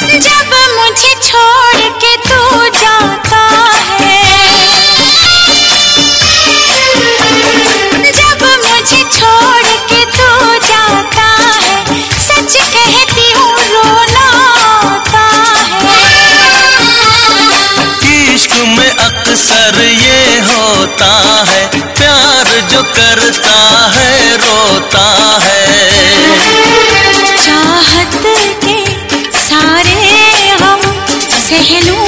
जब मुझे छोड़ के तू जाता है, जब मुझे छोड़ के तू जाता है, सच कहती हूँ रोना आता है। इश्क में अक्सर ये होता है, प्यार जो करता है रोता है। चाहत के सारे हम सह लूं